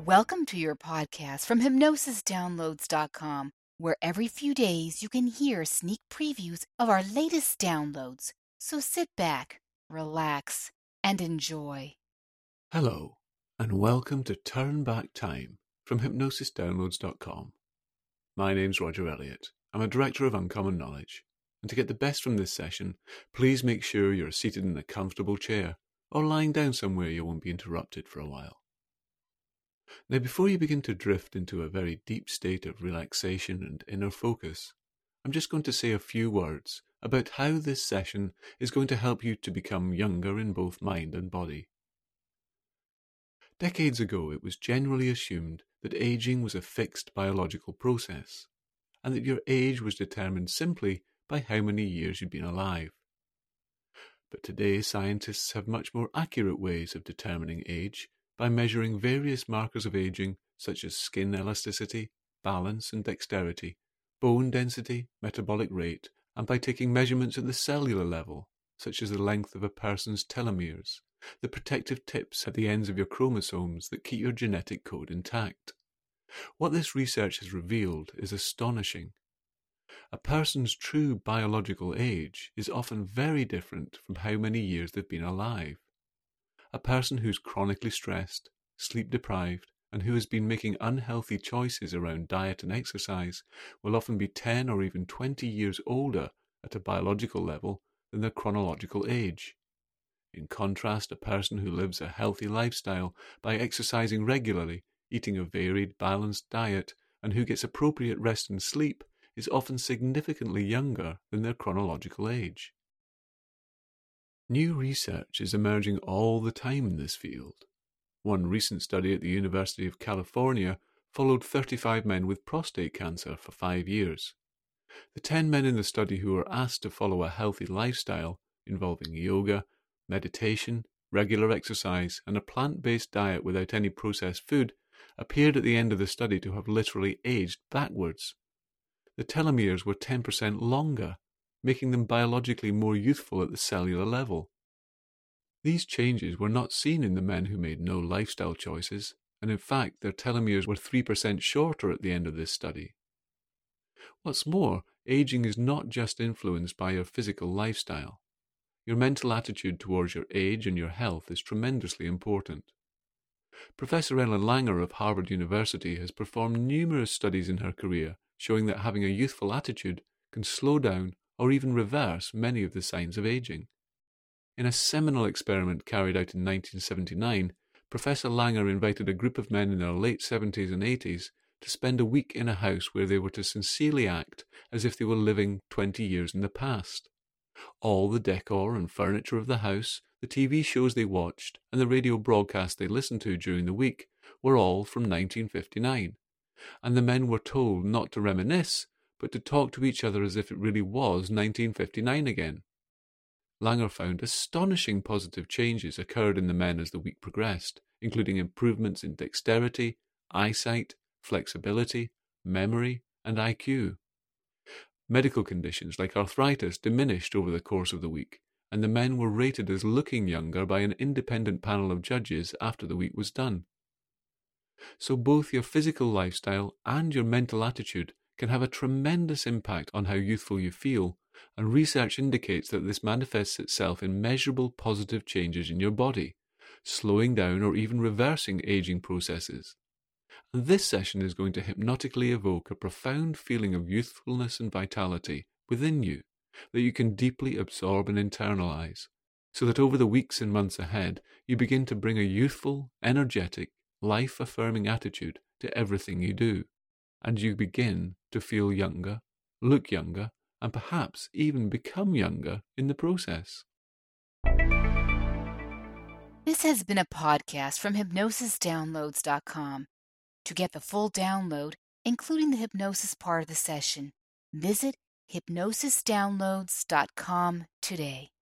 Welcome to your podcast from hypnosisdownloads.com, where every few days you can hear sneak previews of our latest downloads. So sit back, relax, and enjoy. Hello, and welcome to Turn Back Time from hypnosisdownloads.com. My name's Roger Elliott. I'm a Director of Uncommon Knowledge, and to get the best from this session, please make sure you're seated in a comfortable chair or lying down somewhere you won't be interrupted for a while. Now, before you begin to drift into a very deep state of relaxation and inner focus, I'm just going to say a few words about how this session is going to help you to become younger in both mind and body. Decades ago, it was generally assumed that aging was a fixed biological process, and that your age was determined simply by how many years you'd been alive. But today, scientists have much more accurate ways of determining age by measuring various markers of aging such as skin elasticity, balance and dexterity, bone density, metabolic rate, and by taking measurements at the cellular level, such as the length of a person's telomeres, the protective tips at the ends of your chromosomes that keep your genetic code intact. What this research has revealed is astonishing. A person's true biological age is often very different from how many years they've been alive. A person who's chronically stressed, sleep-deprived, and who has been making unhealthy choices around diet and exercise will often be 10 or even 20 years older at a biological level than their chronological age. In contrast, a person who lives a healthy lifestyle by exercising regularly, eating a varied, balanced diet, and who gets appropriate rest and sleep is often significantly younger than their chronological age. New research is emerging all the time in this field. One recent study at the University of California followed 35 men with prostate cancer for 5 years. The 10 men in the study who were asked to follow a healthy lifestyle involving yoga, meditation, regular exercise, and a plant-based diet without any processed food appeared at the end of the study to have literally aged backwards. The telomeres were 10% longer, making them biologically more youthful at the cellular level. These changes were not seen in the men who made no lifestyle choices, and in fact their telomeres were 3% shorter at the end of this study. What's more, aging is not just influenced by your physical lifestyle. Your mental attitude towards your age and your health is tremendously important. Professor Ellen Langer of Harvard University has performed numerous studies in her career showing that having a youthful attitude can slow down or even reverse many of the signs of aging. In a seminal experiment carried out in 1979, Professor Langer invited a group of men in their late 70s and 80s to spend a week in a house where they were to sincerely act as if they were living 20 years in the past. All the decor and furniture of the house, the TV shows they watched, and the radio broadcasts they listened to during the week were all from 1959, and the men were told not to reminisce, but to talk to each other as if it really was 1959 again. Langer found astonishing positive changes occurred in the men as the week progressed, including improvements in dexterity, eyesight, flexibility, memory, and IQ. Medical conditions like arthritis diminished over the course of the week, and the men were rated as looking younger by an independent panel of judges after the week was done. So both your physical lifestyle and your mental attitude can have a tremendous impact on how youthful you feel, and research indicates that this manifests itself in measurable positive changes in your body, slowing down or even reversing aging processes. And this session is going to hypnotically evoke a profound feeling of youthfulness and vitality within you that you can deeply absorb and internalize, so that over the weeks and months ahead, you begin to bring a youthful, energetic, life-affirming attitude to everything you do, and you begin to feel younger, look younger, and perhaps even become younger in the process. This has been a podcast from hypnosisdownloads.com. To get the full download, including the hypnosis part of the session, visit hypnosisdownloads.com today.